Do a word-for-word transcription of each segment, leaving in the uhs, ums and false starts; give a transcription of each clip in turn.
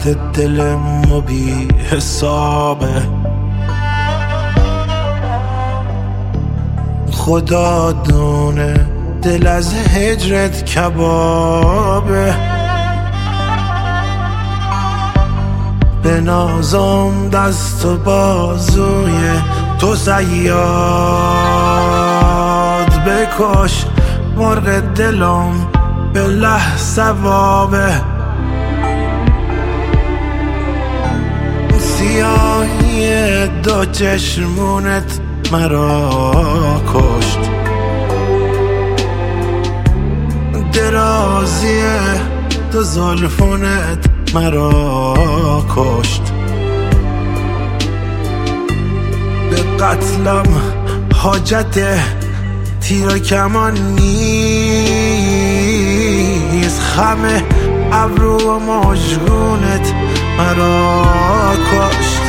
درد دل ما بی حسابه. خدا دونه دل از هجرت کبابه. به نازم دست و بازوی تو صیاد بکش، مرغ دلم به له ثوابه. سیاهی دو چشمونت مرا کشت، درازی دو زلفونت مرا کشت. به قتلم حاجت تیر و کمان نیست، خم ابرو و مژگونت مرا کشت.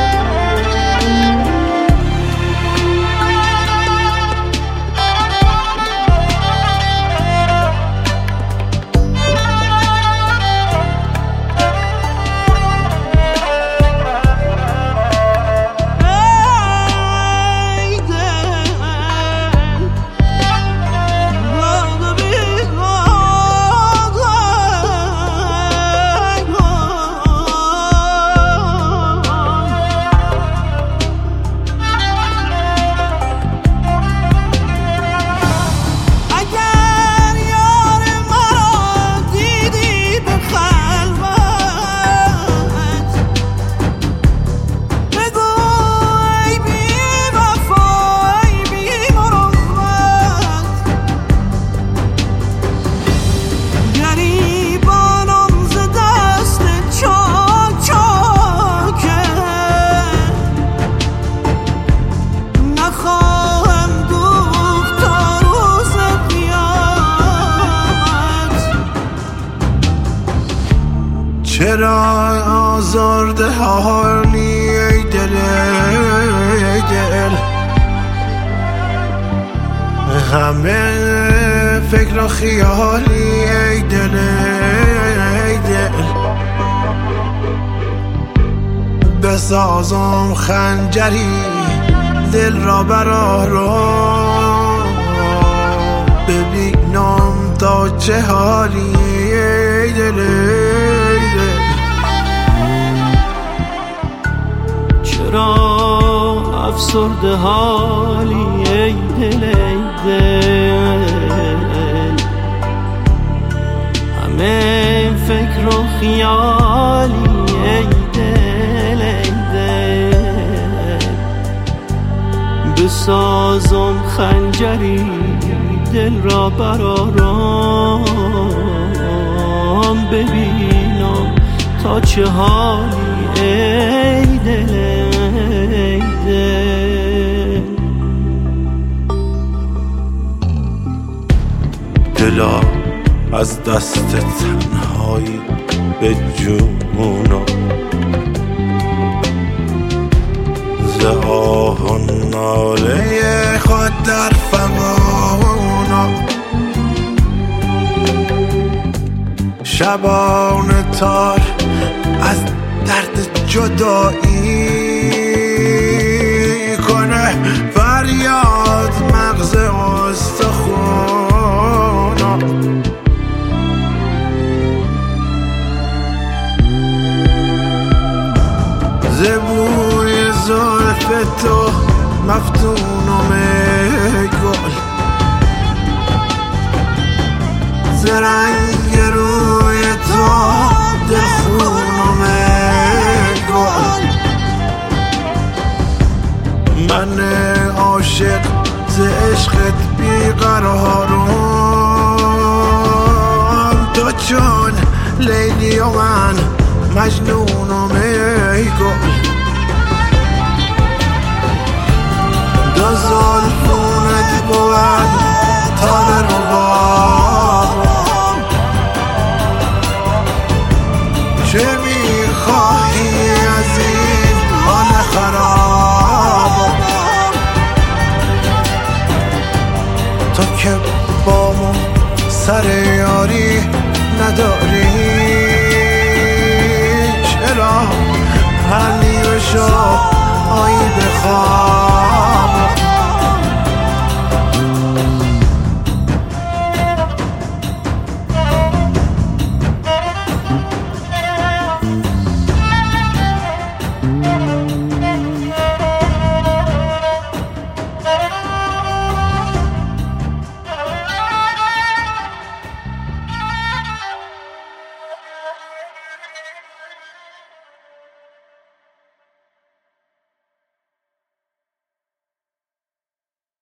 چرا آزرده حالی ای دل ای دل، همه فکر و خیالی ای دل ای دل. بسازم خنجری دل را برآرم، ببینم تا چه حالی ای دل ای دل. چرا افسرده حالی ای دل ای دل، همه فکر و خیالی ای دل ای دل. بسازم خنجری دل را برآرم، ببینم تا چه حالی ای دل ای دل. دلا از دست تنهایی به جونم، ز آه و ناله خود در فغانم. شبان تار از درد جدایی کنه فریاد مغز استخونم. ز بوی زلف تو مفتونم ای گل، ز رنگ روی تو دلخونم ای گل. من عاشق ز عشقت بیقرارم، تو چون لیلی و من مجنونم ای گل.